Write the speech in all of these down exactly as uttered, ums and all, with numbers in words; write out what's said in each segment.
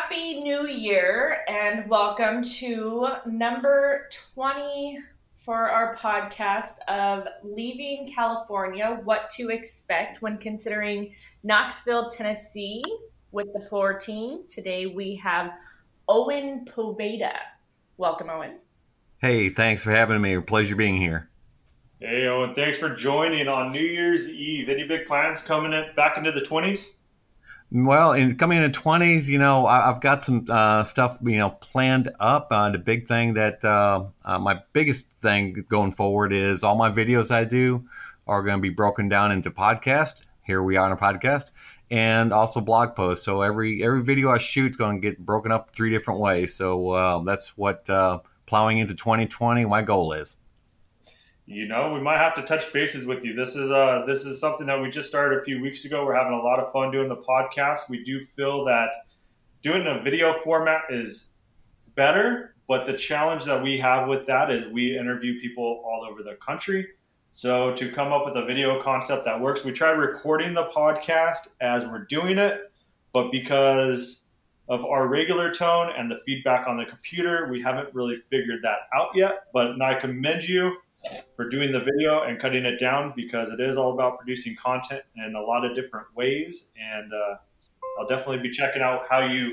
Happy New Year and welcome to number twenty for our podcast of Leaving California, What to Expect when Considering Knoxville, Tennessee with the floor team. Today we have Owen Poveda. Welcome, Owen. Hey, thanks for having me. A pleasure being here. Hey, Owen, thanks for joining on New Year's Eve. Any big plans coming in, back into the twenties? Well, in coming into twenties, you know, I, I've got some uh, stuff, you know, planned up. Uh, the big thing that uh, uh, my biggest thing going forward is all my videos I do are going to be broken down into podcast. Here we are on a podcast, and also blog posts. So every every video I shoot is going to get broken up three different ways. So uh, that's what uh, plowing into twenty twenty my goal is. You know, we might have to touch bases with you. This is uh this is something that we just started a few weeks ago. We're having a lot of fun doing the podcast. We do feel that doing a video format is better, but the challenge that we have with that is we interview people all over the country. So to come up with a video concept that works, we tried recording the podcast as we're doing it, but because of our regular tone and the feedback on the computer, we haven't really figured that out yet. But I commend you for doing the video and cutting it down, because it is all about producing content in a lot of different ways. And uh, I'll definitely be checking out how you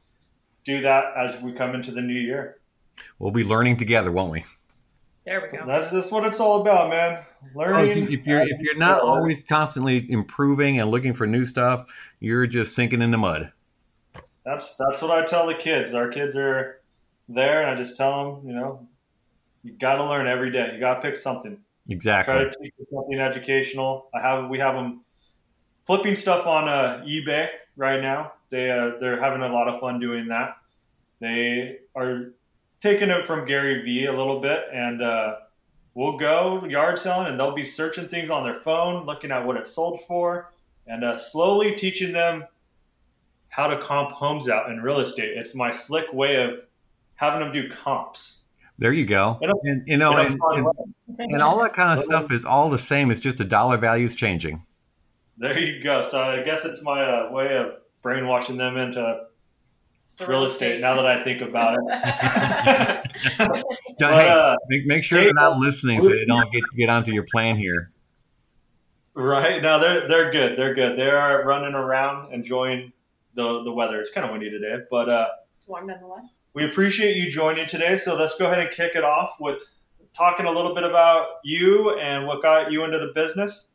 do that as we come into the new year. We'll be learning together, won't we? There we go. That's that's what it's all about, man. Learning. Oh, if you're if you're not always constantly improving and looking for new stuff, you're just sinking in the mud. That's that's what I tell the kids. Our kids are there, and I just tell them, you know, you got to learn every day. You got to pick something. Exactly. Try to teach them something educational. I have we have them flipping stuff on uh, eBay right now. They uh, they're having a lot of fun doing that. They are taking it from Gary Vee a little bit, and uh, we'll go yard selling, and they'll be searching things on their phone, looking at what it sold for, and uh, slowly teaching them how to comp homes out in real estate. It's my slick way of having them do comps. There you go. And, you know, and, and, and all that kind of stuff is all the same. It's just the dollar value is changing. There you go. So I guess it's my uh, way of brainwashing them into real estate now that I think about it. but, hey, uh, make, make sure hey, they're not listening so they don't get get onto your plan here. Right. No, they're they're good. They're good. They are running around enjoying the the weather. It's kind of windy today, but uh, it's warm nonetheless. We appreciate you joining today. So let's go ahead and kick it off with talking a little bit about you and what got you into the business.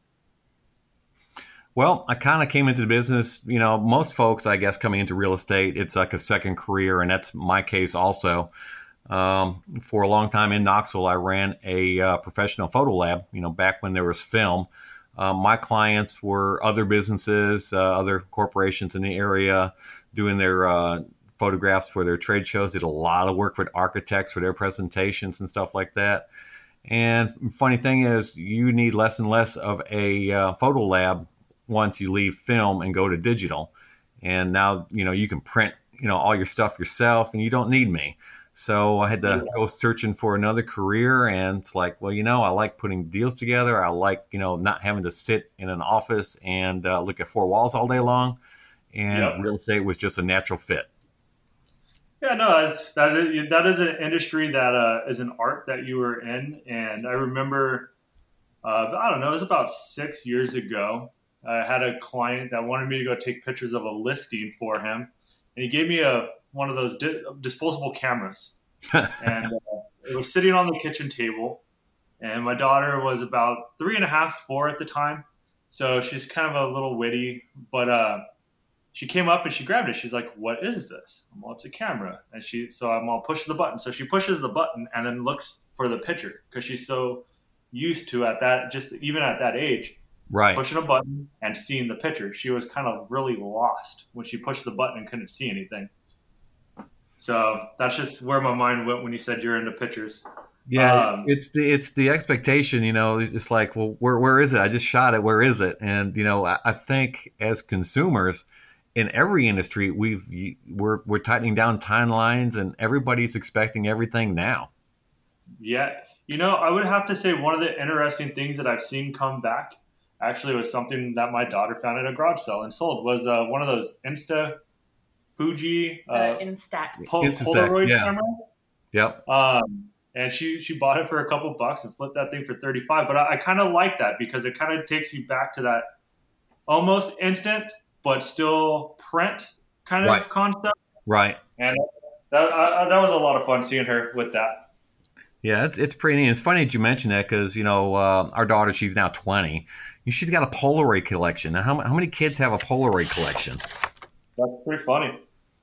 Well, I kind of came into the business, you know, most folks, I guess, coming into real estate, it's like a second career, and that's my case also. Um, for a long time in Knoxville, I ran a uh, professional photo lab, you know, back when there was film. Uh, my clients were other businesses, uh, other corporations in the area doing their uh, photographs for their trade shows, did a lot of work with architects for their presentations and stuff like that. And funny thing is, you need less and less of a uh, photo lab once you leave film and go to digital. And now, you know, you can print, you know, all your stuff yourself and you don't need me. So I had to go searching for another career, and it's like, well, you know, I like putting deals together. I like, you know, not having to sit in an office and uh, look at four walls all day long. And yep. Real estate was just a natural fit. Yeah, no, it's, that is, that is an industry that uh, is an art that you were in. And I remember, uh, I don't know, it was about six years ago. I had a client that wanted me to go take pictures of a listing for him. And he gave me a one of those di- disposable cameras. And uh, it was sitting on the kitchen table. And my daughter was about three and a half, four at the time. So she's kind of a little witty, but uh, she came up and she grabbed it. She's like, "What is this?" I'm, "Well, it's a camera." And she, so I'm all push the button. So she pushes the button and then looks for the picture, because she's so used to at that, just even at that age, right, pushing a button and seeing the picture. She was kind of really lost when she pushed the button and couldn't see anything. So that's just where my mind went when you said you're into pictures. Yeah, um, it's, it's the it's the expectation, you know. It's like, well, where where is it? I just shot it. Where is it? And you know, I, I think as consumers in every industry, we've we're we're tightening down timelines, and everybody's expecting everything now. Yeah, you know, I would have to say one of the interesting things that I've seen come back actually was something that my daughter found at a garage sale and sold. Was uh, one of those Insta Fuji The uh, Instax. Pol- Instastax, Polaroid yeah. camera. Yep. Um, and she she bought it for a couple bucks and flipped that thing for thirty-five. But I, I kind of like that because it kind of takes you back to that almost instant but still print kind of Right. concept. Right. And that I, that was a lot of fun seeing her with that. Yeah, it's it's pretty neat. It's funny that you mention that because you know uh, our daughter, she's now twenty. She's got a Polaroid collection. Now, how how many kids have a Polaroid collection? That's pretty funny.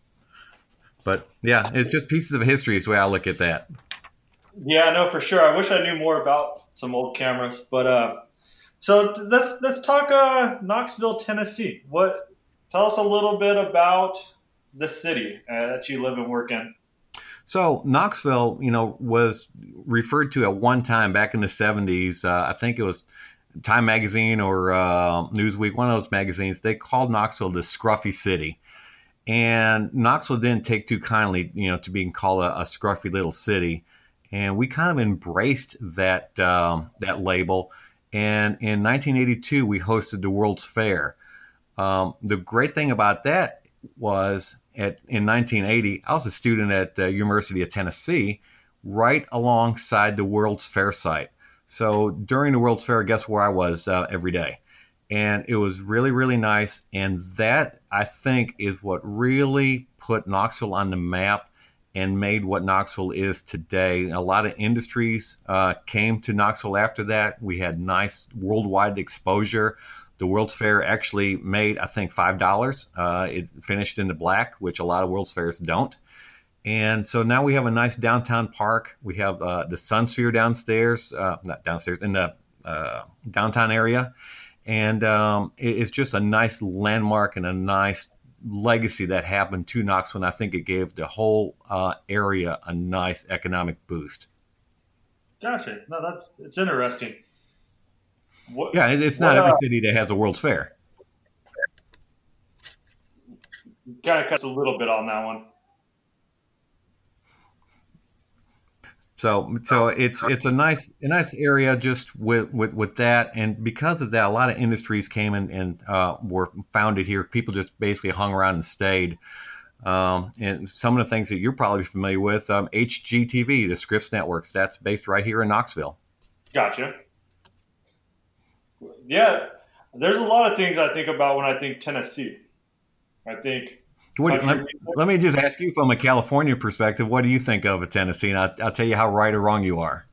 But yeah, it's just pieces of history is the way I look at that. Yeah, no, for sure. I wish I knew more about some old cameras, but uh, so let's let's talk uh, Knoxville, Tennessee. What? Tell us a little bit about the city uh, that you live and work in. So Knoxville, you know, was referred to at one time back in the seventies. Uh, I think it was Time Magazine or uh, Newsweek, one of those magazines. They called Knoxville the scruffy city. And Knoxville didn't take too kindly, you know, to being called a, a scruffy little city. And we kind of embraced that um, that label. And in nineteen eighty-two, we hosted the World's Fair. Um, the great thing about that was at in nineteen eighty, I was a student at the University of Tennessee, right alongside the World's Fair site. So during the World's Fair, guess where I was uh, every day? And it was really, really nice. And that, I think, is what really put Knoxville on the map and made what Knoxville is today. A lot of industries uh, came to Knoxville after that. We had nice worldwide exposure. The World's Fair actually made, I think, five dollars. Uh, it finished in the black, which a lot of World's Fairs don't. And so now we have a nice downtown park. We have uh, the Sun Sphere downstairs, uh, not downstairs, in the uh, downtown area. And um, it, it's just a nice landmark and a nice legacy that happened to Knoxville. And I think it gave the whole uh, area a nice economic boost. Gotcha. No, that's it's interesting. What, Yeah, it, it's not what, every uh, city that has a World's Fair. Kind of cuts a little bit on that one. So, so it's it's a nice a nice area just with, with, with that, and because of that, a lot of industries came in and uh, were founded here. People just basically hung around and stayed. Um, and some of the things that you're probably familiar with, um, H G T V, the Scripps Networks, that's based right here in Knoxville. Gotcha. Yeah, there's a lot of things I think about when I think Tennessee. I think. What, let, let me just ask you from a California perspective, what do you think of a Tennessee? And I'll, I'll tell you how right or wrong you are.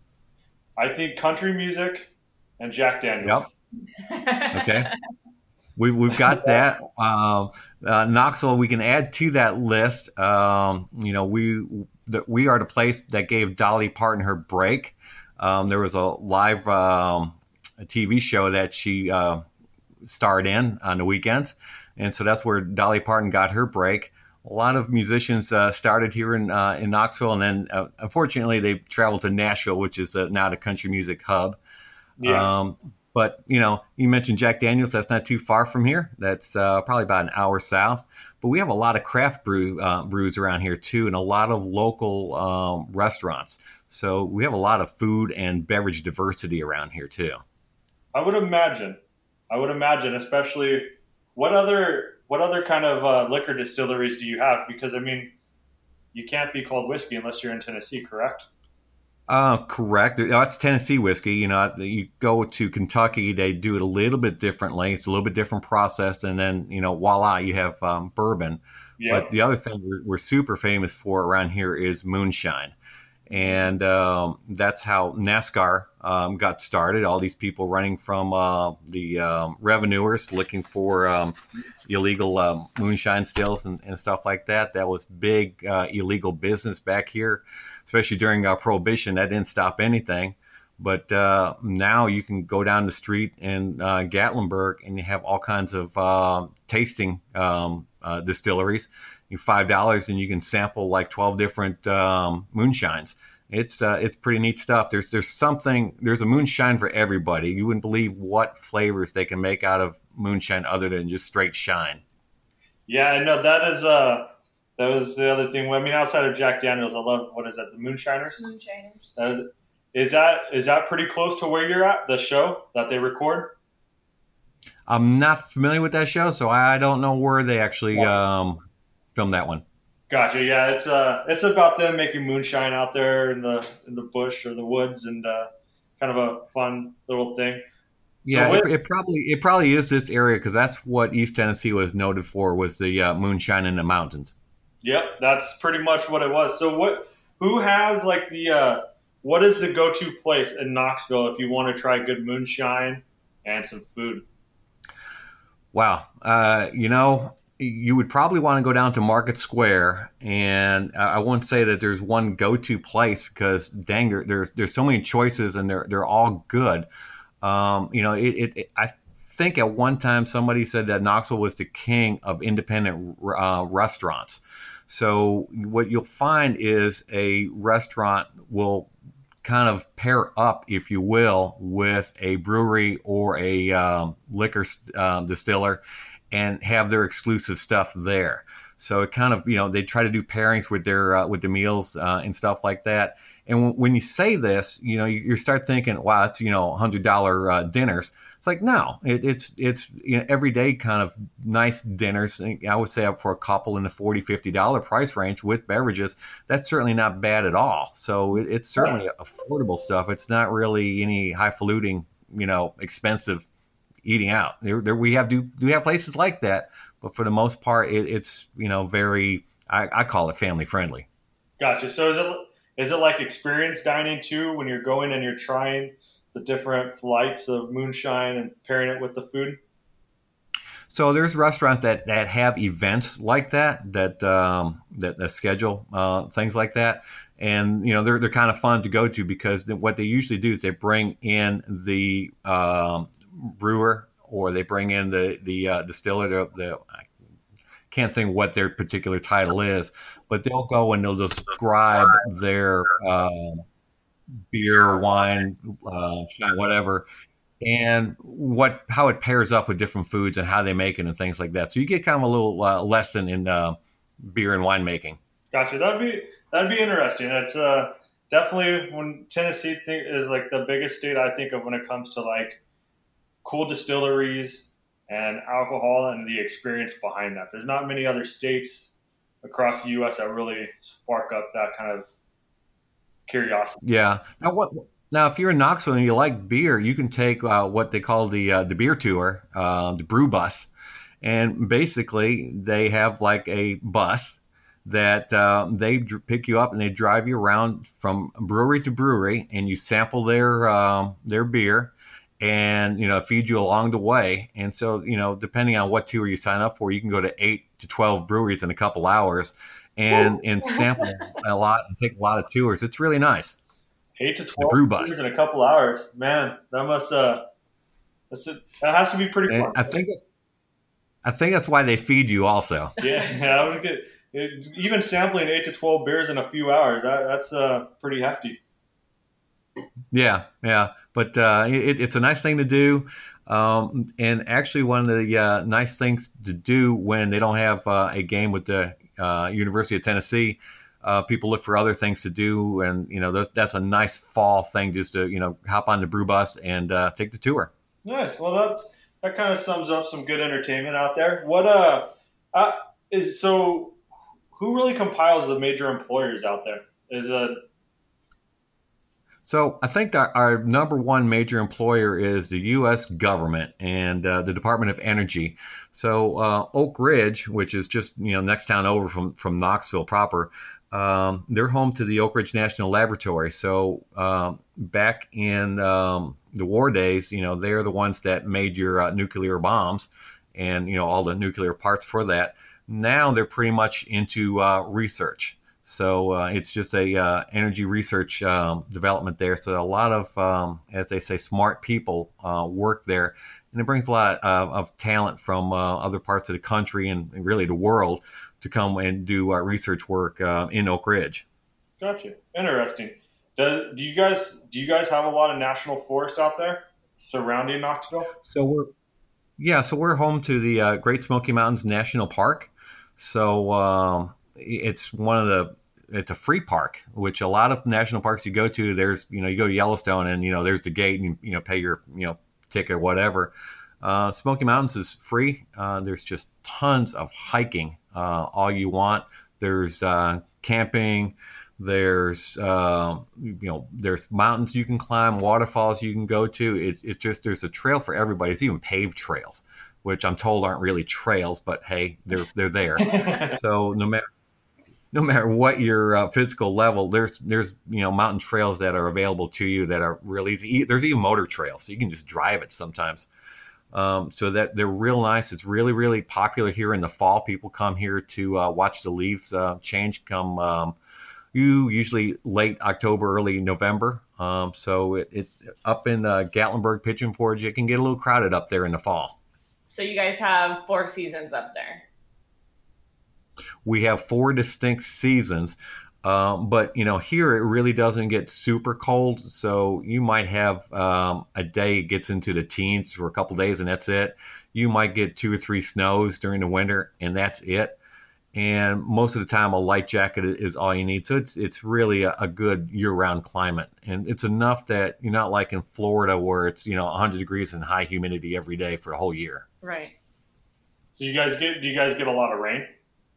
I think country music and Jack Daniels. Yep. Okay. We've, we've got that. Um, uh, Knoxville, we can add to that list. Um, you know, we the, we are the place that gave Dolly Parton her break. Um, there was a live um, a T V show that she uh, starred in on the weekends. And so that's where Dolly Parton got her break. A lot of musicians uh, started here in uh, in Knoxville, and then uh, unfortunately they traveled to Nashville, which is uh, now the country music hub. Yes. Um, but you know, you mentioned Jack Daniels. That's not too far from here. That's uh, probably about an hour south. But we have a lot of craft brew uh, brews around here too, and a lot of local um, restaurants. So we have a lot of food and beverage diversity around here too. I would imagine. I would imagine, especially. What other what other kind of uh, liquor distilleries do you have? Because I mean, you can't be called whiskey unless you're in Tennessee, correct? Uh, correct. That's Tennessee whiskey. You know, you go to Kentucky, they do it a little bit differently. It's a little bit different process, and then you know, voila, you have um, bourbon. Yeah. But the other thing we're, we're super famous for around here is moonshine. And um, that's how NASCAR um, got started. All these people running from uh, the um, revenuers looking for um, illegal um, moonshine stills and, and stuff like that. That was big uh, illegal business back here, especially during uh, Prohibition. That didn't stop anything. But uh, now you can go down the street in uh, Gatlinburg and you have all kinds of uh, tasting um, uh, distilleries. You five dollars and you can sample like twelve different um, moonshines. It's uh, it's pretty neat stuff. There's there's something there's a moonshine for everybody. You wouldn't believe what flavors they can make out of moonshine other than just straight shine. Yeah, I know that is uh that was the other thing. I mean, outside of Jack Daniels, I love what is that? The Moonshiners. Moonshiners. Uh, is that is that pretty close to where you're at? The show that they record. I'm not familiar with that show, so I don't know where they actually um, filmed that one. Gotcha. Yeah, it's uh, it's about them making moonshine out there in the in the bush or the woods, and uh, kind of a fun little thing. Yeah, So with, it, it probably it probably is this area because that's what East Tennessee was noted for, was the uh, moonshine in the mountains. Yep, that's pretty much what it was. So what? Who has like the uh, what is the go-to place in Knoxville if you want to try good moonshine and some food? Wow, uh, you know, you would probably want to go down to Market Square, and I wouldn't say that there's one go-to place because dang, there, there's there's so many choices and they're they're all good. Um, you know, it, it, it I think at one time somebody said that Knoxville was the king of independent uh, restaurants. So what you'll find is a restaurant will kind of pair up, if you will, with a brewery or a um, liquor uh, distiller and have their exclusive stuff there. So it kind of, you know, they try to do pairings with their uh, with the meals uh, and stuff like that. And w- when you say this, you know, you, you start thinking, wow, it's, you know, one hundred dollars uh, dinners. It's like, no, it, it's it's you know, everyday kind of nice dinners. I would say for a couple in the forty dollars, fifty dollars price range with beverages, that's certainly not bad at all. So it, it's certainly affordable stuff. It's not really any highfalutin, you know, expensive eating out. There, there we have do do have places like that, but for the most part, it, it's, you know, very, I, I call it family friendly. Gotcha. So is it is it like experience dining too when you're going and you're trying the different flights of moonshine and pairing it with the food? So there's restaurants that, that have events like that, that um, that, that schedule uh, things like that, and you know they're they're kind of fun to go to because what they usually do is they bring in the um, brewer or they bring in the the uh, distiller. The, the I can't think what their particular title is, but they'll go and they'll describe their uh, beer, wine, uh, whatever, and what how it pairs up with different foods and how they make it and things like that. So you get kind of a little uh, lesson in uh, beer and wine making. Gotcha. That'd be that'd be interesting. It's uh, definitely when Tennessee think, is like the biggest state I think of when it comes to like cool distilleries and alcohol and the experience behind that. There's not many other states across the U S that really spark up that kind of curiosity. Yeah. Now, what? Now, if you're in Knoxville and you like beer, you can take uh, what they call the uh, the beer tour, uh, the brew bus, and basically they have like a bus that uh, they dr- pick you up and they drive you around from brewery to brewery, and you sample their uh, their beer, and you know feed you along the way. And so you know depending on what tour you sign up for, you can go to eight to twelve breweries in a couple hours. And and sample a lot and take a lot of tours. It's really nice. Eight to twelve brew bus in a couple hours, man. That must uh, that's it. That has to be pretty fun. I think I think that's why they feed you also. Yeah, yeah. I was good. It, even sampling eight to twelve beers in a few hours, that, that's uh pretty hefty. Yeah, yeah. But uh, it, it's a nice thing to do. Um, and actually, one of the uh, nice things to do when they don't have uh, a game with the uh, University of Tennessee, uh, people look for other things to do, and you know those, that's a nice fall thing just to you know hop on the brew bus and uh, take the tour. Nice. Well, that that kind of sums up some good entertainment out there. What uh, uh is so? Who really compiles the major employers out there? Is a So I think our, our number one major employer is the U S government and uh, the Department of Energy. So uh, Oak Ridge, which is just you know next town over from from Knoxville proper, um, they're home to the Oak Ridge National Laboratory. So um, back in um, the war days, you know they're the ones that made your uh, nuclear bombs and you know all the nuclear parts for that. Now they're pretty much into uh, research. So uh, it's just a uh, energy research um, development there. So a lot of, um, as they say, smart people uh, work there, and it brings a lot of, of talent from uh, other parts of the country and, and really the world to come and do uh, research work uh, in Oak Ridge. Gotcha. Interesting. Do, do you guys do you guys have a lot of national forest out there surrounding Knoxville? So we're yeah, so we're home to the uh, Great Smoky Mountains National Park. So. Um, It's one of the, it's a free park, which a lot of national parks you go to, there's, you know, you go to Yellowstone and, you know, there's the gate and, you know, pay your, you know, ticket or whatever. Uh, Smoky Mountains is free. Uh, there's just tons of hiking, uh, all you want. There's uh, camping. There's uh, you know there's mountains you can climb, waterfalls you can go to. It, it's just there's a trail for everybody. It's even paved trails, which I'm told aren't really trails, but hey, they're they're there. So no matter no matter what your uh, physical level, there's there's you know mountain trails that are available to you that are real easy. There's even motor trails, so you can just drive it sometimes. Um, so that they're real nice. It's really really popular here in the fall. People come here to uh, watch the leaves uh, change. Come um, you usually late October, early November. Um, so it, it up in uh, Gatlinburg, Pigeon Forge, it can get a little crowded up there in the fall. So you guys have four seasons up there. We have four distinct seasons, um, but you know here it really doesn't get super cold. So you might have um, a day it gets into the teens for a couple days, and that's it. You might get two or three snows during the winter, and that's it. And most of the time, a light jacket is all you need. So it's it's really a, a good year-round climate, and it's enough that you're not like in Florida where it's you know one hundred degrees and high humidity every day for the whole year. Right. So you guys get do you guys get a lot of rain?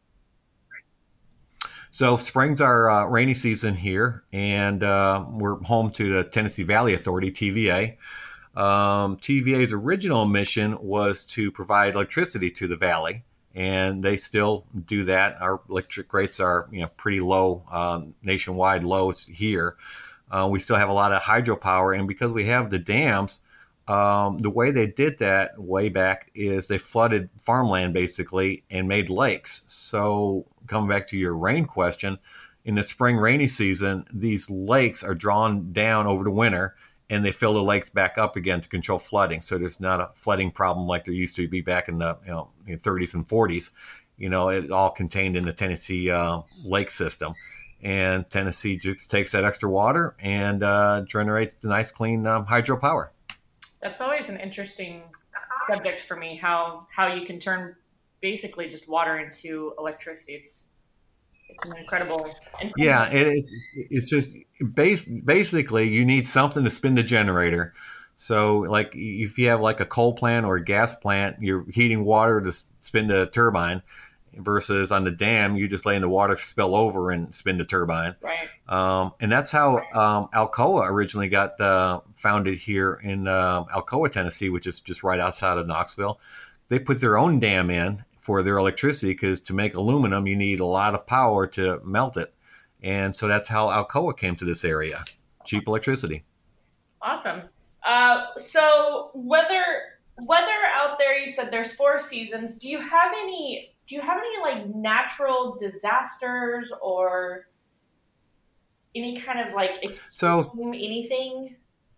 So spring's our uh, rainy season here, and uh, we're home to the Tennessee Valley Authority, T V A. Um, T V A's original mission was to provide electricity to the valley. And they still do that. Our electric rates are, you know, pretty low, um, nationwide lows here. Uh, we still have a lot of hydropower, and because we have the dams, um, the way they did that way back is they flooded farmland basically and made lakes. So coming back to your rain question, in the spring rainy season, these lakes are drawn down over the winter, and they fill the lakes back up again to control flooding. So there's not a flooding problem like there used to be back in the you know thirties and forties. You know, it all contained in the Tennessee uh, lake system. And Tennessee just takes that extra water and uh, generates nice, clean um, hydropower. That's always an interesting subject for me, how how you can turn basically just water into electricity. It's It's an incredible, incredible. Yeah, it, it, it's just base, basically you need something to spin the generator. So like if you have like a coal plant or a gas plant, you're heating water to spin the turbine versus on the dam, you just letting the water spill over and spin the turbine. Right. Um, and that's how um, Alcoa originally got uh, founded here in uh, Alcoa, Tennessee, which is just right outside of Knoxville. They put their own dam in for their electricity because to make aluminum, you need a lot of power to melt it. And so that's how Alcoa came to this area, cheap electricity. Awesome. Uh, so weather, weather out there, you said there's four seasons. Do you have any, do you have any like natural disasters or any kind of like extreme so, anything?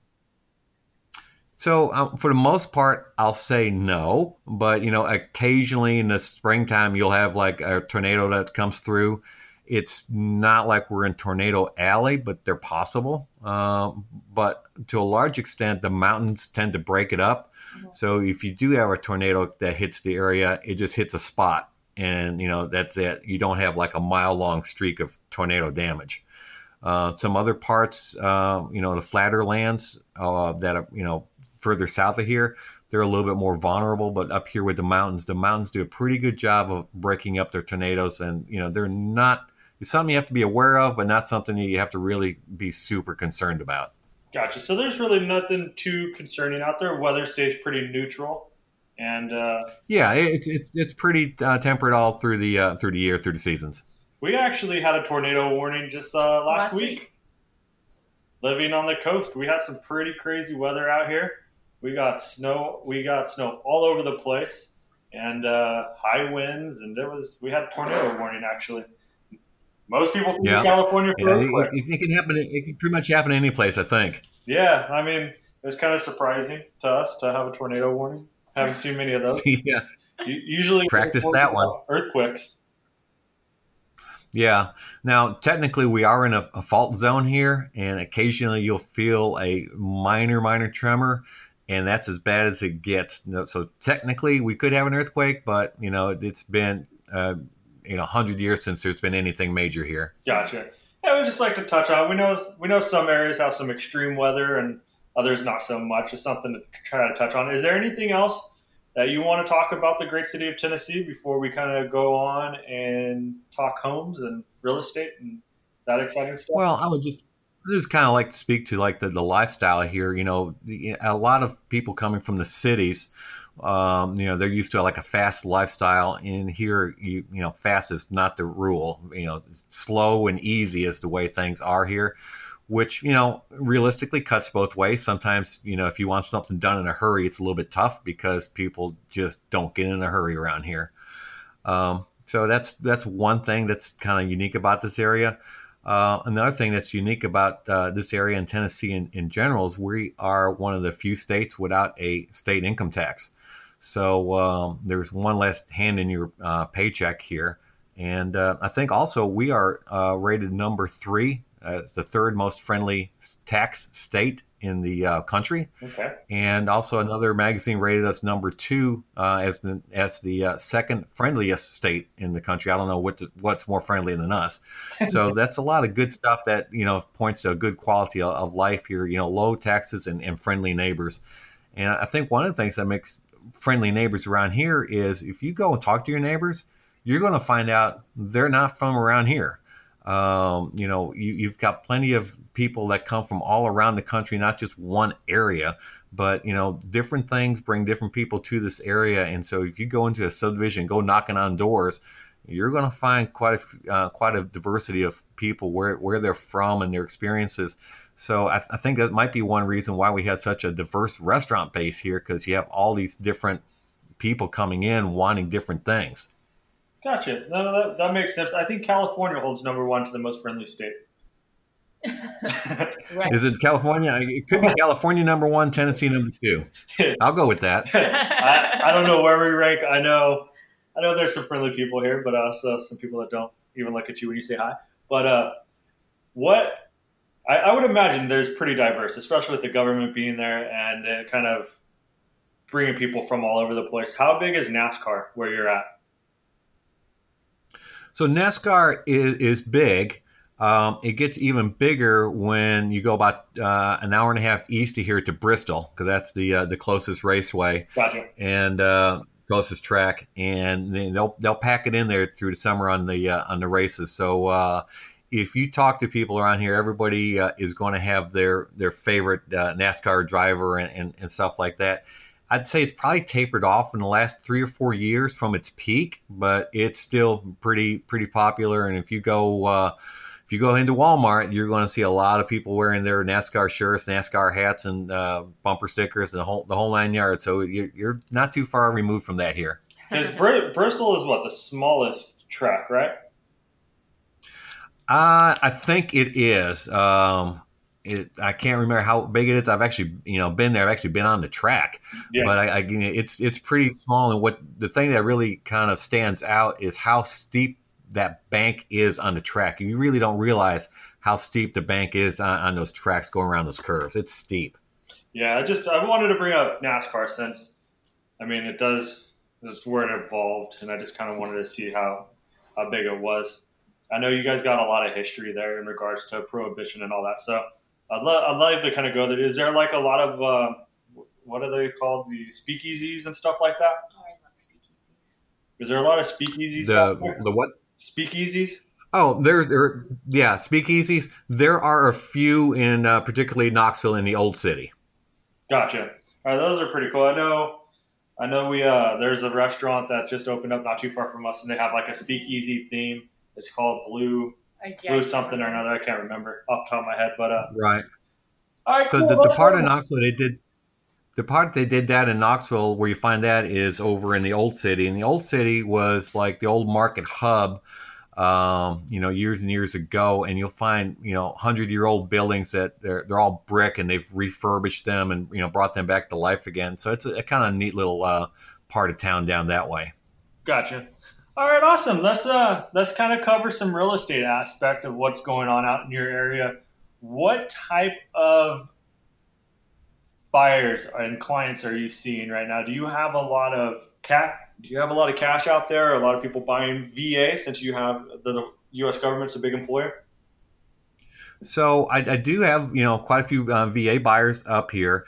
So um, for the most part, I'll say no. But, you know, occasionally in the springtime, you'll have like a tornado that comes through. It's not like we're in Tornado Alley, but they're possible. Um, but to a large extent, the mountains tend to break it up. Mm-hmm. So if you do have a tornado that hits the area, it just hits a spot. And, you know, that's it. You don't have like a mile-long streak of tornado damage. Uh, some other parts, uh, you know, the flatter lands uh, that are, you know, further south of here, they're a little bit more vulnerable, but up here with the mountains, the mountains do a pretty good job of breaking up their tornadoes. And, you know, they're not, it's something you have to be aware of, but not something you have to really be super concerned about. Gotcha. So there's really nothing too concerning out there. Weather stays pretty neutral. And uh, yeah, it's, it's, it's pretty uh, temperate all through the, uh, through the year, through the seasons. We actually had a tornado warning just uh, last, last week. week. Living on the coast, we had some pretty crazy weather out here. We got snow. We got snow all over the place, and uh, high winds. And there was we had a tornado warning. Actually, most people think yeah. California. Yeah, it, it, it can happen. It can pretty much happen any place, I think. Yeah, I mean, it was kind of surprising to us to have a tornado warning. Haven't seen many of those. yeah, usually practice that one. Earthquakes. Yeah. Now, technically, we are in a, a fault zone here, and occasionally you'll feel a minor, minor tremor. And that's as bad as it gets. So technically, we could have an earthquake, but you know, it's been uh, you know, a hundred years since there's been anything major here. Gotcha. Yeah, we just like to touch on. We know we know some areas have some extreme weather, and others not so much. It's something to try to touch on. Is there anything else that you want to talk about the great city of Tennessee before we kind of go on and talk homes and real estate and that exciting stuff? Well, I would just I just kind of like to speak to like the, the lifestyle here. You know, the, a lot of people coming from the cities, um, you know, they're used to like a fast lifestyle. And here, you you know, fast is not the rule. You know, slow and easy is the way things are here, which, you know, realistically cuts both ways. Sometimes, you know, if you want something done in a hurry, it's a little bit tough because people just don't get in a hurry around here. Um, so that's that's one thing that's kind of unique about this area. Uh, another thing that's unique about uh, this area in Tennessee in, in general is we are one of the few states without a state income tax. So um, there's one less hand in your uh, paycheck here. And uh, I think also we are uh, rated number three. Uh, it's the third most friendly tax state in the uh, country. Okay. And also another magazine rated us number two uh, as the, as the uh, second friendliest state in the country. I don't know what's, what's more friendly than us. So that's a lot of good stuff that, you know, points to a good quality of, of life here, you know, low taxes and, and friendly neighbors. And I think one of the things that makes friendly neighbors around here is if you go and talk to your neighbors, you're going to find out they're not from around here. Um, you know, you, you've got plenty of people that come from all around the country, not just one area, but, you know, different things bring different people to this area. And so if you go into a subdivision, go knocking on doors, you're going to find quite a, uh, quite a diversity of people where, where they're from and their experiences. So I, I think that might be one reason why we have such a diverse restaurant base here, because you have all these different people coming in wanting different things. Gotcha. No, no, that, that makes sense. I think California holds number one to the most friendly state. Right. Is it California? It could be California number one, Tennessee number two. I'll go with that. I, I don't know where we rank. I know I know there's some friendly people here, but also some people that don't even look at you when you say hi. But uh, what I, I would imagine there's pretty diverse, especially with the government being there and uh, kind of bringing people from all over the place. How big is NASCAR where you're at? So NASCAR is, is big. Um, it gets even bigger when you go about uh, an hour and a half east of here to Bristol, because that's the uh, the closest raceway Gotcha. and uh, closest track, and they'll they'll pack it in there through the summer on the uh, on the races. So uh, if you talk to people around here, everybody uh, is going to have their their favorite uh, NASCAR driver and, and, and stuff like that. I'd say it's probably tapered off in the last three or four years from its peak, but it's still pretty pretty popular. And if you go uh, if you go into Walmart, you're going to see a lot of people wearing their NASCAR shirts, NASCAR hats, and uh, bumper stickers, and the whole the whole nine yards. So you're, you're not too far removed from that here. Is Br- Bristol is what, the smallest track, right? Uh, I think it is. Um, It, I can't remember how big it is. I've actually, you know, been there. I've actually been on the track, Yeah. but I, I, it's it's pretty small. And what the thing that really kind of stands out is how steep that bank is on the track. You really don't realize how steep the bank is on, on those tracks going around those curves. It's steep. Yeah, I just I wanted to bring up NASCAR since, I mean, it does. That's where it evolved, and I just kind of wanted to see how how big it was. I know you guys got a lot of history there in regards to prohibition and all that. So I'd love I'd love to kind of go there. Is there like a lot of uh, what are they called, the speakeasies and stuff like that? Oh, I love speakeasies. Is there a lot of speakeasies? The the what? Speakeasies. Oh, there, there, yeah, speakeasies. There are a few in uh, particularly Knoxville in the Old City. Gotcha. All right, those are pretty cool. I know, I know. We uh, there's a restaurant that just opened up not too far from us, and they have like a speakeasy theme. It's called Blue, I Blue something or another. I can't remember off the top of my head, but uh, Right. all right. So Cool. the, the Let's part go. of Knoxville they did, the part they did that in Knoxville, where you find that is over in the Old City. And the Old City was like the old market hub, um, you know, years and years ago. And you'll find, you know, hundred-year-old buildings that they're they're all brick, and they've refurbished them and, you know, brought them back to life again. So it's a, a kind of neat little uh, part of town down that way. Gotcha. All right, awesome. Let's uh let's kind of cover some real estate aspect of what's going on out in your area. What type of buyers and clients are you seeing right now? Do you have a lot of cash? Do you have a lot of cash out there? Or a lot of people buying V A since you have the U S government's a big employer? So I, I do have, you know, quite a few uh, V A buyers up here.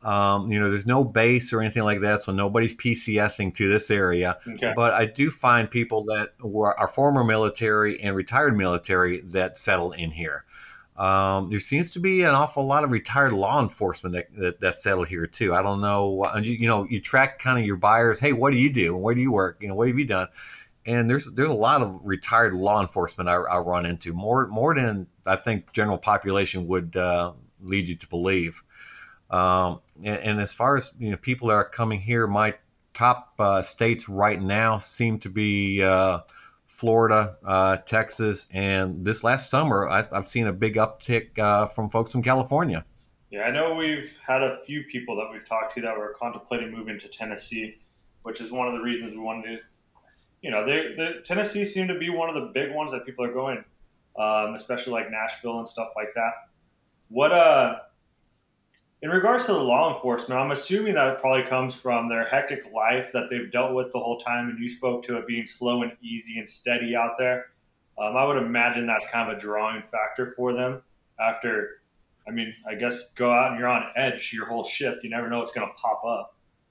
Um, you know, there's no base or anything like that, so nobody's PCSing to this area. Okay. But I do find people that were are former military and retired military that settled in here. Um, there seems to be an awful lot of retired law enforcement that, that, that settled here too. I don't know. You, you know, you track kind of your buyers. Hey, what do you do? Where do you work? You know, what have you done? And there's there's a lot of retired law enforcement I, I run into, more more than I think general population would uh, lead you to believe. Um, and, and as far as you know, people that are coming here, my top uh, states right now seem to be uh, Florida, uh, Texas, and this last summer I, I've seen a big uptick uh, from folks from California. Yeah, I know we've had a few people that we've talked to that were contemplating moving to Tennessee, which is one of the reasons we wanted to. You know, they, the Tennessee seemed to be one of the big ones that people are going, um, especially like Nashville and stuff like that. What uh, in regards to the law enforcement, I'm assuming that it probably comes from their hectic life that they've dealt with the whole time, and you spoke to it being slow and easy and steady out there. Um, I would imagine that's kind of a drawing factor for them. After, I mean, I guess go out and you're on edge your whole shift. You never know what's going to pop up.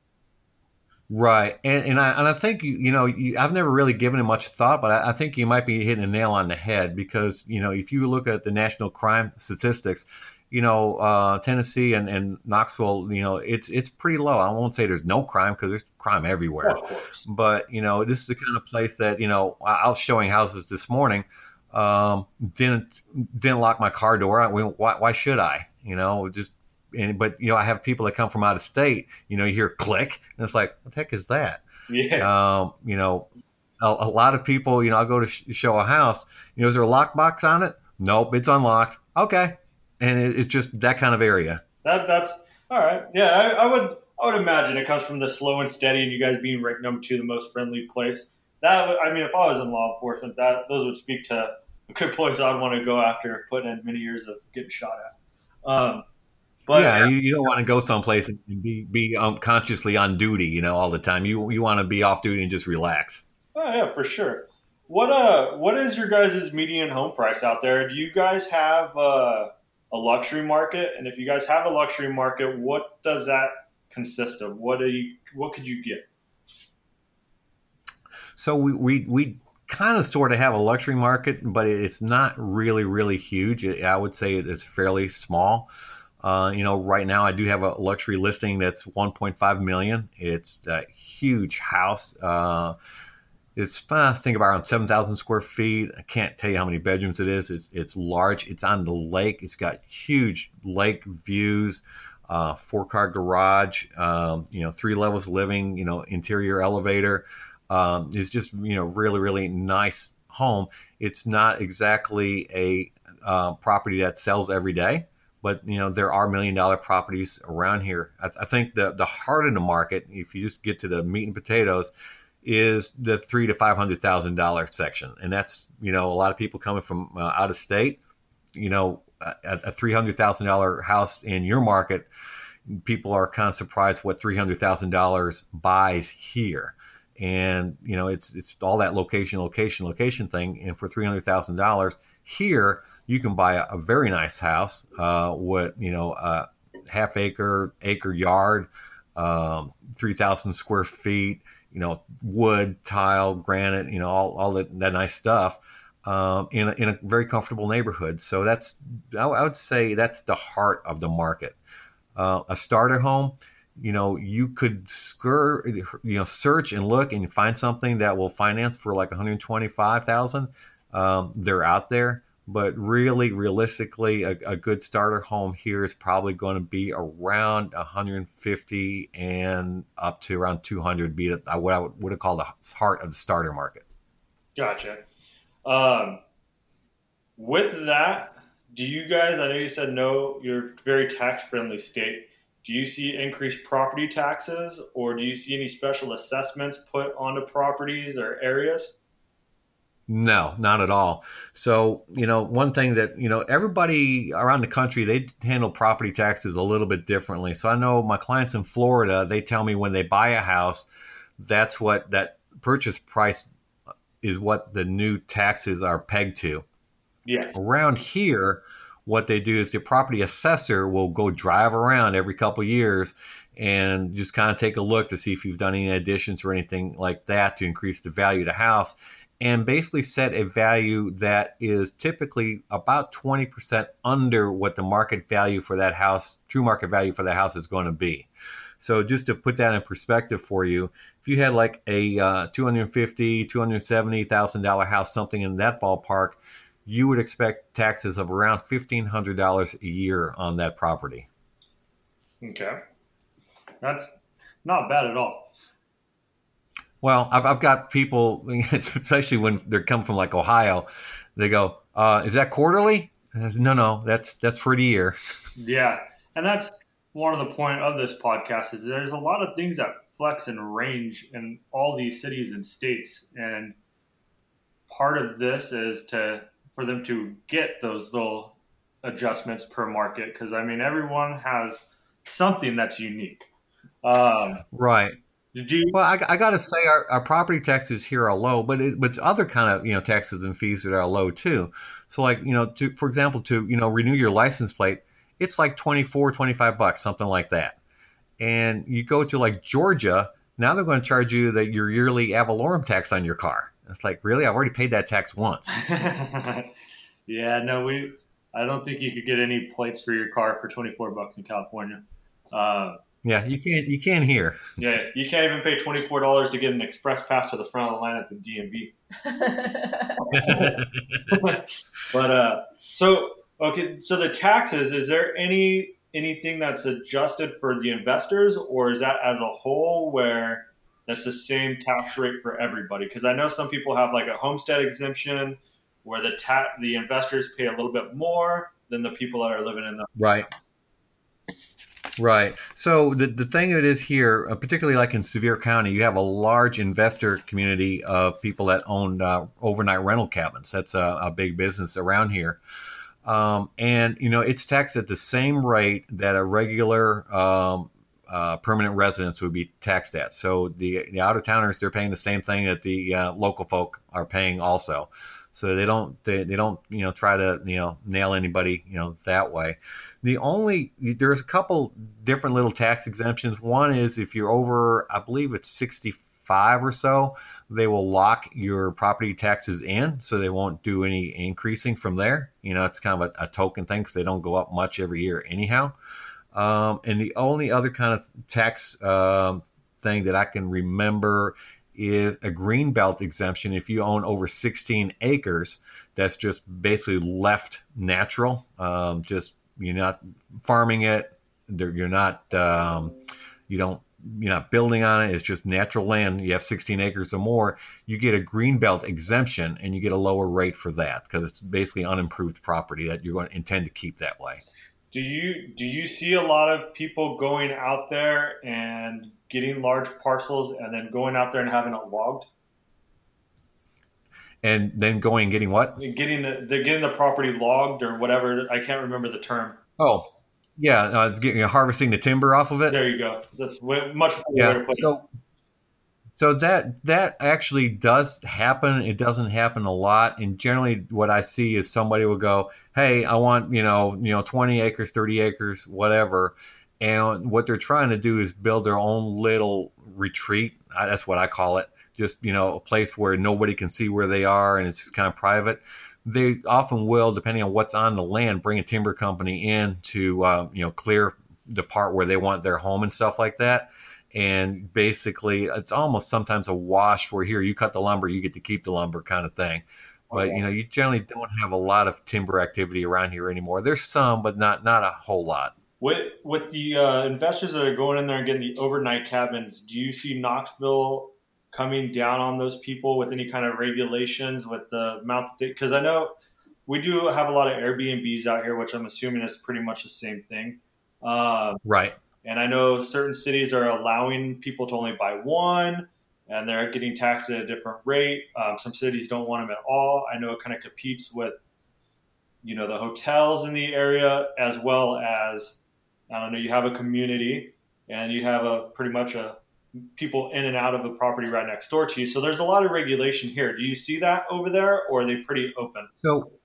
Right, and and I and I think you you know you, I've never really given it much thought, but I, I think you might be hitting a nail on the head because you know if you look at the national crime statistics, you know uh, Tennessee and, and Knoxville, you know it's it's pretty low. I won't say there's no crime because there's crime everywhere, Of course. But you know this is the kind of place that you know I I was showing houses this morning, um, didn't didn't lock my car door. I, why why should I? You know just. And, but, you know, I have people that come from out of state, you know, you hear click and it's like, what the heck is that? Yeah. Um, you know, a, a lot of people, you know, I'll go to sh- show a house, you know, is there a lockbox on it? Nope, it's unlocked. Okay. And it, it's just that kind of area. That that's all right. Yeah, I, I would I would imagine it comes from the slow and steady and you guys being ranked number two, the most friendly place. That would, I mean, if I was in law enforcement, that those would speak to a good place I'd want to go after putting in many years of getting shot at. Um, But, yeah, you, you don't want to go someplace and be be um, consciously on duty, you know, all the time. You you want to be off duty and just relax. Oh yeah, for sure. What uh, what is your guys' median home price out there? Do you guys have uh, a luxury market? And if you guys have a luxury market, what does that consist of? What do you what could you get? So we we we kind of sort of have a luxury market, but it's not really really huge. I would say it's fairly small. Uh, you know, right now I do have a luxury listing that's one point five million. It's a huge house. Uh, it's uh, I think about around seven thousand square feet. I can't tell you how many bedrooms it is. It's it's large. It's on the lake. It's got huge lake views. Uh, four car garage. Um, you know, three levels living. You know, interior elevator. Um, it's just you know really really nice home. It's not exactly a uh, property that sells every day. But, you know, there are million dollar properties around here. I, I think the, the heart of the market, if you just get to the meat and potatoes, is the three to five hundred thousand dollar section. And that's, you know, a lot of people coming from uh, out of state, you know, a, a three hundred thousand dollar house in your market, people are kind of surprised what three hundred thousand dollars buys here. And, you know, it's, it's all that location, location, location thing. And for three hundred thousand dollars here, you can buy a, a very nice house uh, with, you know, a half acre, acre yard, um, three thousand square feet, you know, wood, tile, granite, you know, all, all that, that nice stuff um, in, a, in a very comfortable neighborhood. So that's, I, I would say that's the heart of the market. Uh, a starter home, you know, you could scur, you know, search and look and find something that will finance for like one hundred twenty-five thousand dollars. Um, they're out there. But really, realistically, a, a good starter home here is probably going to be around one hundred fifty and up to around two hundred. Be what I would, would have called the heart of the starter market. Gotcha. Um, with that, do you guys? I know you said no. You're a very tax friendly state. Do you see increased property taxes, or do you see any special assessments put onto properties or areas? No, not at all. So, you know, one thing that, you know, everybody around the country, they handle property taxes a little bit differently. So I know my clients in Florida, they tell me when they buy a house, that's what that purchase price is what the new taxes are pegged to. Yeah. Around here, what they do is the property assessor will go drive around every couple of years and just kind of take a look to see if you've done any additions or anything like that to increase the value of the house, and basically set a value that is typically about twenty percent under what the market value for that house, true market value for the house is going to be. So just to put that in perspective for you, if you had like a uh, two hundred fifty thousand dollars, two hundred seventy thousand dollars house, something in that ballpark, you would expect taxes of around fifteen hundred dollars a year on that property. Okay. That's not bad at all. Well, I've, I've got people, especially when they come from like Ohio, they go, uh, is that quarterly? No, no, that's that's for the year. Yeah. And that's one of the point of this podcast is there's a lot of things that flex and range in all these cities and states. And part of this is to for them to get those little adjustments per market. Because, I mean, everyone has something that's unique. Um, right. Did you? Well, I, I got to say our, our property taxes here are low, but it, but it's other kind of, you know, taxes and fees that are low too. So like, you know, to, for example, to, you know, renew your license plate, it's like twenty-four, twenty-five bucks, something like that. And you go to like Georgia, now they're going to charge you that your yearly ad valorem tax on your car. It's like, really? I've already paid that tax once. Yeah, no, we, I don't think you could get any plates for your car for twenty-four bucks in California. Uh, Yeah, you can't. You can't hear. Yeah, you can't even pay twenty-four dollars to get an express pass to the front of the line at the D M V. But uh, so okay, so the taxes. Is there any anything that's adjusted for the investors, or is that as a whole where that's the same tax rate for everybody? Because I know some people have like a homestead exemption where the ta- the investors pay a little bit more than the people that are living in the right. Right. So the, the thing that is here, uh, particularly like in Sevier County, you have a large investor community of people that own uh, overnight rental cabins. That's a, a big business around here. Um, and, you know, it's taxed at the same rate that a regular um, uh, permanent residence would be taxed at. So the, the out-of-towners, they're paying the same thing that the uh, local folk are paying also. So they don't, they, they don't, you know, try to, you know, nail anybody, you know, that way. The only, there's a couple different little tax exemptions. One is if you're over, I believe it's sixty-five or so, they will lock your property taxes in, so they won't do any increasing from there. You know, it's kind of a, a token thing because they don't go up much every year anyhow. Um, and the only other kind of tax um, thing that I can remember is a greenbelt exemption. If you own over sixteen acres, that's just basically left natural, um, just you're not farming it. You're not, um, you don't, you're not building on it. It's just natural land. You have sixteen acres or more. You get a greenbelt exemption, and you get a lower rate for that because it's basically unimproved property that you're going to intend to keep that way. Do you do you see a lot of people going out there and getting large parcels and then going out there and having it logged? And then going and getting what? Getting the, they're getting the property logged or whatever. I can't remember the term. Oh, yeah, uh, getting, harvesting the timber off of it. There you go. That's way, much more yeah. way to put So, it. so that that actually does happen. It doesn't happen a lot. And generally, what I see is somebody will go, "Hey, I want you know you know twenty acres, thirty acres, whatever." And what they're trying to do is build their own little retreat. That's what I call it. Just, you know, a place where nobody can see where they are and it's just kind of private. They often will, depending on what's on the land, bring a timber company in to, uh, you know, clear the part where they want their home and stuff like that. And basically, it's almost sometimes a wash where here, you cut the lumber, you get to keep the lumber kind of thing. But, you know, you generally don't have a lot of timber activity around here anymore. There's some, but not not a whole lot. With, with the uh, investors that are going in there and getting the overnight cabins, do you see Knoxville coming down on those people with any kind of regulations with the amount that they, because I know we do have a lot of Airbnbs out here, which I'm assuming is pretty much the same thing. Uh, right. And I know certain cities are allowing people to only buy one and they're getting taxed at a different rate. Um, some cities don't want them at all. I know it kind of competes with, you know, the hotels in the area as well as, I don't know, you have a community and you have a pretty much a people in and out of the property right next door to you. So there's a lot of regulation here. Do you see that over there, or are they pretty open? So,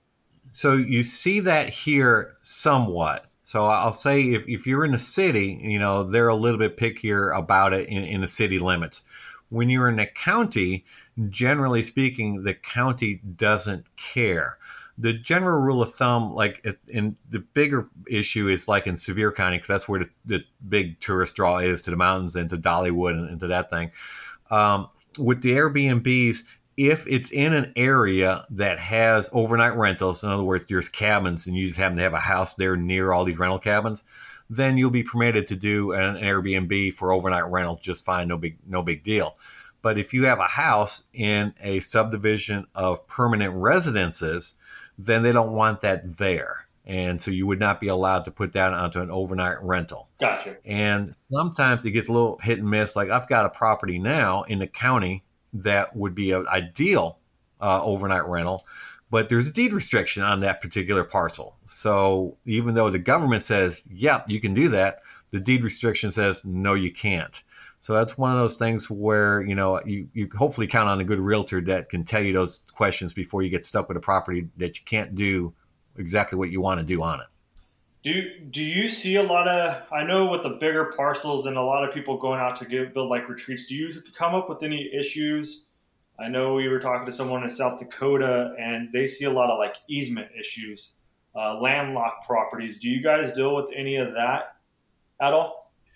So you see that here somewhat. So I'll say if, if you're in the city, you know, they're a little bit pickier about it in, in the city limits. When you're in the county, generally speaking, the county doesn't care. The general rule of thumb, like in the bigger issue is like in Sevier County, because that's where the, the big tourist draw is to the mountains and to Dollywood and, and to that thing. Um, with the Airbnbs, if it's in an area that has overnight rentals, in other words, there's cabins and you just happen to have a house there near all these rental cabins, then you'll be permitted to do an Airbnb for overnight rental just fine, no big, no big deal. But if you have a house in a subdivision of permanent residences, then they don't want that there. And so you would not be allowed to put that onto an overnight rental. Gotcha. And sometimes it gets a little hit and miss. Like I've got a property now in the county that would be an ideal uh, overnight rental, but there's a deed restriction on that particular parcel. So even though the government says, yep, you can do that, the deed restriction says, no, you can't. So that's one of those things where, you know, you, you hopefully count on a good realtor that can tell you those questions before you get stuck with a property that you can't do exactly what you want to do on it. Do do you see a lot of, I know with the bigger parcels and a lot of people going out to give, build like retreats, do you come up with any issues? I know we were talking to someone in South Dakota and they see a lot of like easement issues, uh, landlocked properties. Do you guys deal with any of that at all?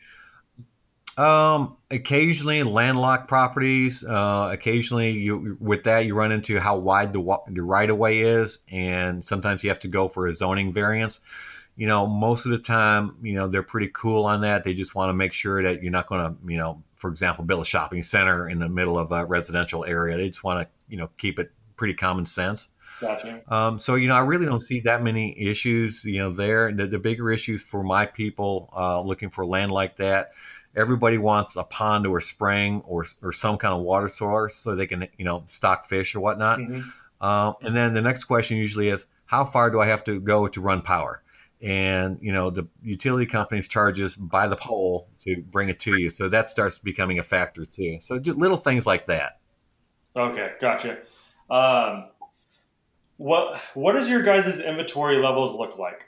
Um, occasionally landlocked properties, uh, occasionally you, with that, you run into how wide the, the right of way is. And sometimes you have to go for a zoning variance. You know, most of the time, you know, they're pretty cool on that. They just want to make sure that you're not going to, you know, for example, build a shopping center in the middle of a residential area. They just want to, you know, keep it pretty common sense. Gotcha. Um, so, you know, I really don't see that many issues, you know, there. The, the bigger issues for my people uh, looking for land like that, everybody wants a pond or a spring or or some kind of water source so they can, you know, stock fish or whatnot. Mm-hmm. Um, and then the next question usually is, how far do I have to go to run power? And, you know, the utility companies charge us by the pole to bring it to you. So that starts becoming a factor too. So just little things like that. Okay, gotcha. Um, what what does your guys' inventory levels look like?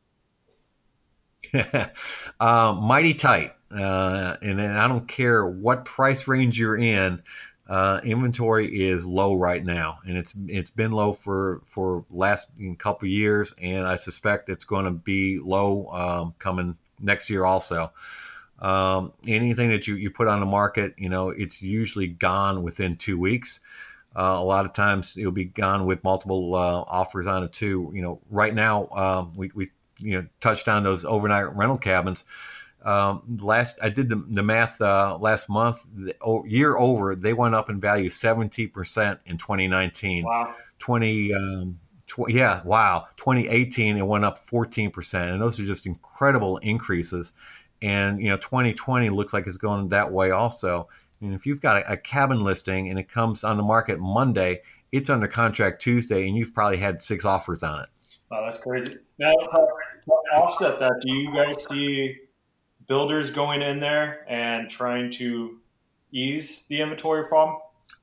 um, mighty tight. Uh, and, and I don't care what price range you're in, uh, inventory is low right now, and it's it's been low for for last couple of years, and I suspect it's going to be low um, coming next year also. Um, anything that you, you put on the market, you know, it's usually gone within two weeks. Uh, a lot of times it'll be gone with multiple uh, offers on it too. You know, right now um, we we you know touched on those overnight rental cabins. Um, last I did the, the math uh, last month, the oh, year over, they went up in value seventy percent in twenty nineteen. Wow. twenty, um, tw- yeah, wow. twenty eighteen, it went up fourteen percent. And those are just incredible increases. And, you know, twenty twenty looks like it's going that way also. And if you've got a, a cabin listing and it comes on the market Monday, it's under contract Tuesday, and you've probably had six offers on it. Wow, that's crazy. Now, to offset that, do you guys see builders going in there and trying to ease the inventory problem?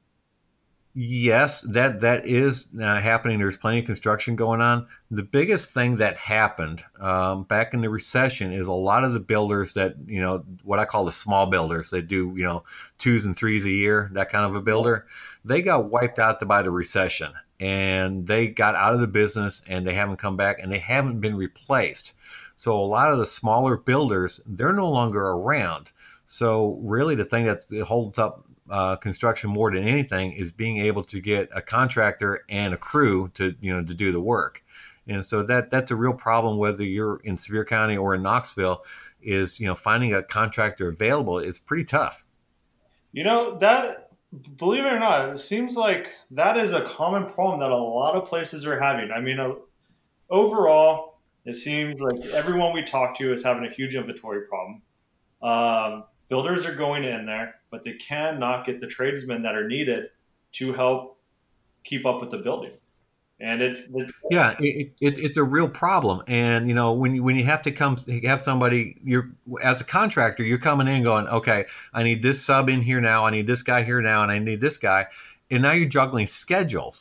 Yes, that that is uh, happening. There's plenty of construction going on. The biggest thing that happened um, back in the recession is a lot of the builders that, you know, what I call the small builders, they do, you know, twos and threes a year, that kind of a builder, they got wiped out by the recession, and they got out of the business, and they haven't come back, and they haven't been replaced. So a lot of the smaller builders, they're no longer around. So really the thing that holds up uh, construction more than anything is being able to get a contractor and a crew to, you know, to do the work. And so that that's a real problem, whether you're in Sevier County or in Knoxville, is, you know, finding a contractor available is pretty tough. You know, that, believe it or not, it seems like that is a common problem that a lot of places are having. I mean, uh, overall, it seems like everyone we talk to is having a huge inventory problem. Um, builders are going in there, but they cannot get the tradesmen that are needed to help keep up with the building. And it's, it's yeah, it, it, it's a real problem. And, you know, when you, when you have to come have somebody, you're as a contractor, you're coming in going, okay, I need this sub in here now, I need this guy here now, and I need this guy. And now you're juggling schedules.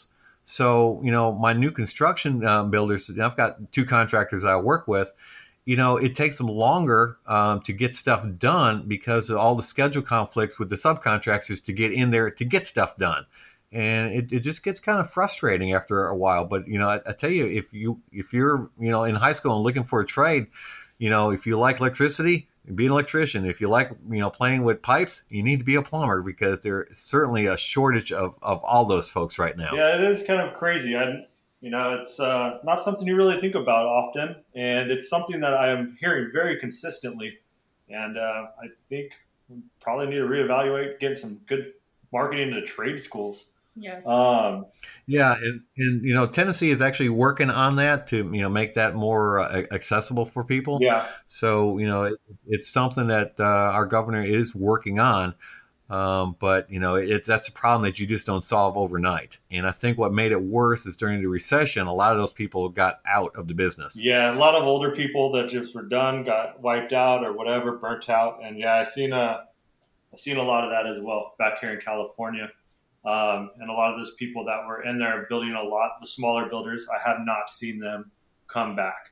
So, you know, my new construction uh, builders, I've got two contractors I work with, you know, it takes them longer um, to get stuff done because of all the schedule conflicts with the subcontractors to get in there to get stuff done. And it, it just gets kind of frustrating after a while. But, you know, I, I tell you, if you if you're, you know, in high school and looking for a trade, you know, if you like electricity, be an electrician. If you like, you know, playing with pipes, you need to be a plumber because there's certainly a shortage of, of all those folks right now. Yeah, it is kind of crazy. I, you know, it's uh, not something you really think about often, and it's something that I am hearing very consistently. And uh, I think we probably need to reevaluate getting some good marketing into trade schools. Yes. Um, yeah, and, and you know, Tennessee is actually working on that to you know make that more uh, accessible for people. Yeah. So you know, it, it's something that uh, our governor is working on. Um, but you know, it's that's a problem that you just don't solve overnight. And I think what made it worse is during the recession, a lot of those people got out of the business. Yeah, a lot of older people that just were done, got wiped out or whatever, burnt out. And yeah, I seen a, I seen a lot of that as well back here in California. Um, and a lot of those people that were in there building a lot, the smaller builders, I have not seen them come back.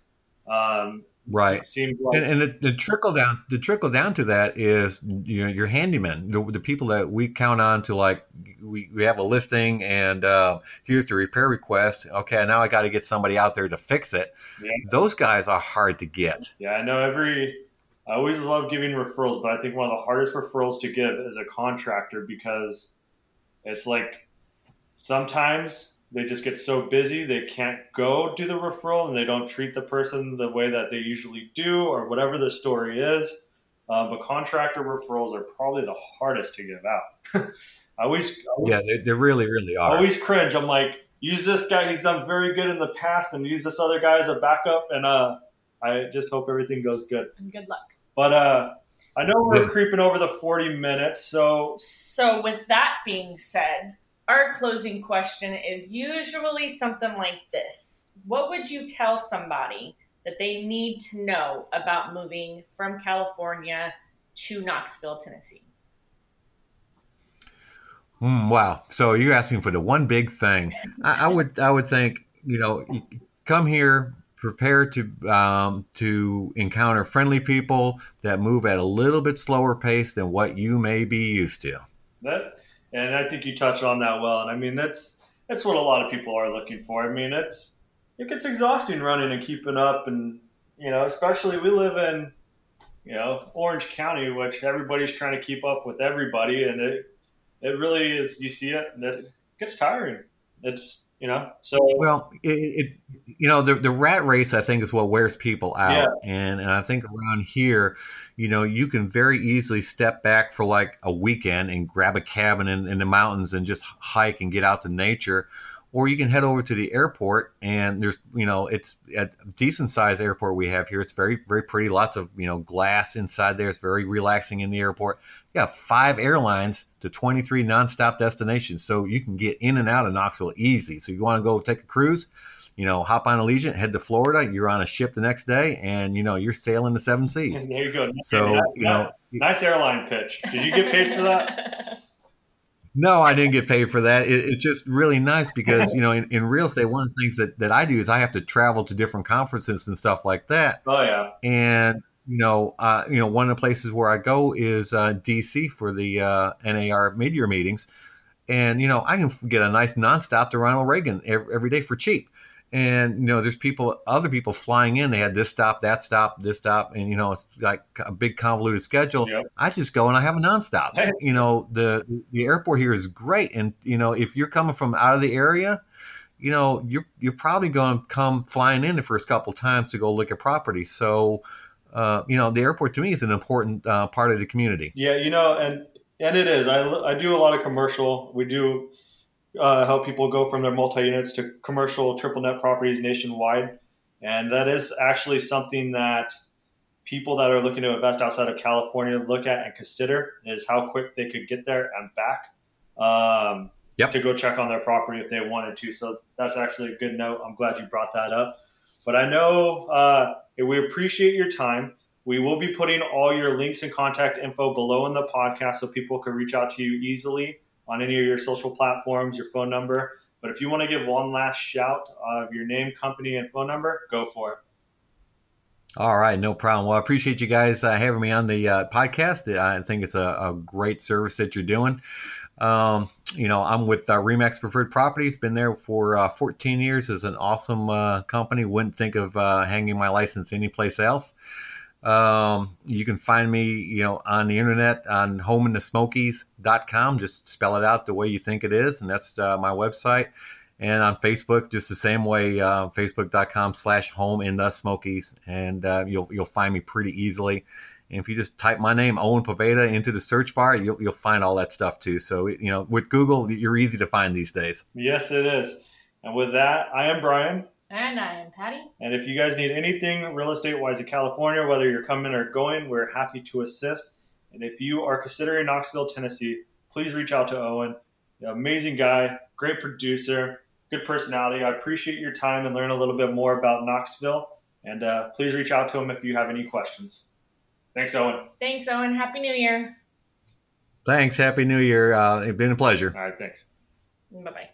Um, Right. It seems like, and and the, the trickle down, the trickle down to that is you know, your handyman, the, the people that we count on to like, we, we have a listing and uh, here's the repair request. Okay, now I got to get somebody out there to fix it. Yeah. Those guys are hard to get. Yeah, I know every, I always love giving referrals, but I think one of the hardest referrals to give is a contractor because it's like sometimes they just get so busy they can't go do the referral and they don't treat the person the way that they usually do or whatever the story is. Uh, but contractor referrals are probably the hardest to give out. I always, I always yeah, they, they really, really are. I always cringe. I'm like, use this guy. He's done very good in the past, and use this other guy as a backup. And uh, I just hope everything goes good. And good luck. But uh, I know we're Yeah. creeping over the forty minutes, so So with that being said, our closing question is usually something like this. What would you tell somebody that they need to know about moving from California to Knoxville, Tennessee? Mm, wow. So you're asking for the one big thing. I, I would, I would think, you know, you come here, prepare to um, to encounter friendly people that move at a little bit slower pace than what you may be used to. that, and I think you touched on that well. And I mean, that's that's what a lot of people are looking for. I mean, it's it gets exhausting running and keeping up, and you know, especially we live in, you know, Orange County, which everybody's trying to keep up with everybody, and it it really is. You see it, and it gets tiring. It's you know, so Well, it, it you know, the the rat race, I think, is what wears people out. Yeah. And and I think around here, you know, you can very easily step back for like a weekend and grab a cabin in, in the mountains and just hike and get out to nature. Or you can head over to the airport and there's, you know, it's a decent sized airport we have here. It's very, very pretty. Lots of, you know, glass inside there. It's very relaxing in the airport. You have five airlines to twenty-three nonstop destinations. So you can get in and out of Knoxville easy. So you want to go take a cruise, you know, hop on Allegiant, head to Florida. You're on a ship the next day and, you know, you're sailing the seven seas. there you go. So, Nice- you know, nice airline pitch. Did you get paid for that? no, I didn't get paid for that. It, it's just really nice because, you know, in, in real estate, one of the things that, that I do is I have to travel to different conferences and stuff like that. Oh yeah. And, you know, uh, you know, one of the places where I go is uh, D C for the uh, N A R mid-year meetings. And, you know, I can get a nice nonstop to Ronald Reagan every, every day for cheap. And, you know, there's people, other people flying in. They had this stop, that stop, this stop. And, you know, it's like a big convoluted schedule. Yep. I just go and I have a nonstop. Hey. You know, the the airport here is great. And, you know, if you're coming from out of the area, you know, you're, you're probably going to come flying in the first couple times to go look at property. So, uh, you know, the airport to me is an important uh, part of the community. Yeah, you know, and and it is. I, I do a lot of commercial. We do uh, help people go from their multi-units to commercial triple net properties nationwide. And that is actually something that people that are looking to invest outside of California look at and consider is how quick they could get there and back um, Yep. to go check on their property if they wanted to. So that's actually a good note. I'm glad you brought that up. But I know uh, we appreciate your time. We will be putting all your links and contact info below in the podcast so people can reach out to you easily on any of your social platforms, your phone number. But if you want to give one last shout of your name, company, and phone number, go for it. All right, no problem. Well, I appreciate you guys uh, having me on the uh, podcast. I think it's a, a great service that you're doing. Um, you know, I'm with uh, Remax Preferred Properties. Been there for uh, fourteen years. It's an awesome uh, company. Wouldn't think of uh, hanging my license anyplace else. Um, you can find me, you know, on the internet on home in the smokies dot com. Just spell it out the way you think it is, and that's uh, my website. And on Facebook, just the same way, uh, facebook.com slash home in the Smokies. And uh, you'll you'll find me pretty easily. And if you just type my name, Owen Poveda, into the search bar, you'll you'll find all that stuff too. So, you know, with Google, you're easy to find these days. Yes, it is. And with that, I am Brian. And I am Patty. And if you guys need anything real estate-wise in California, whether you're coming or going, we're happy to assist. And if you are considering Knoxville, Tennessee, please reach out to Owen. Amazing guy, great producer, good personality. I appreciate your time and learn a little bit more about Knoxville. And uh, please reach out to him if you have any questions. Thanks, Owen. Thanks, Owen. Happy New Year. Thanks. Happy New Year. Uh, it's been a pleasure. All right, thanks. Bye-bye.